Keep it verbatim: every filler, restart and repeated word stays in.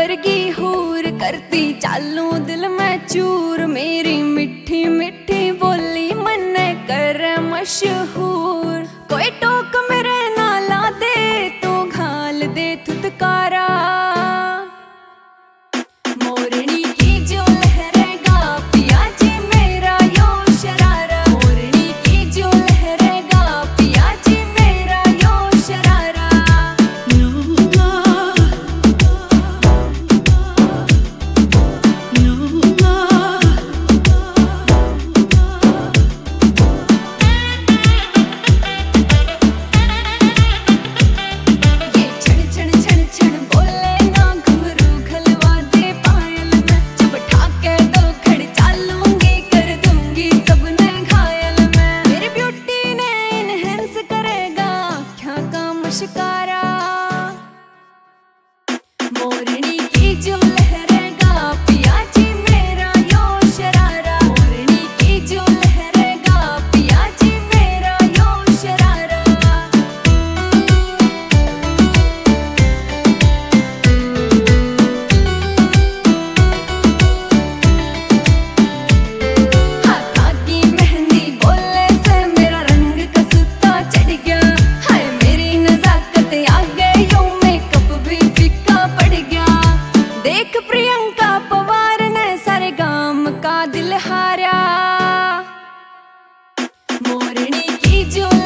वर्गी हूर करती चालू दिल में चूर। मेरी मिठी मिठी बोली मन कर मशहूर। कोई टोक मेरे नाला दे तू घाल दे थुतकारा। मोरनी की जो लहरेगा पिया जी मेरा यो शरारा। मोरनी की जो लहरेगा पिया जी मेरा यो शरारा। शिकारा मोरनी की जो लहरेगा पिया जी मेरा यो शरारा। मोरनी की जो लहरेगा पिया जी मेरा यो शरारा। हाथा की मेहंदी बोले से मेरा रंग कसूता चढ़ गया। देख प्रियंका पवार ने सारे गांव का दिल हारा। मोरनी की जो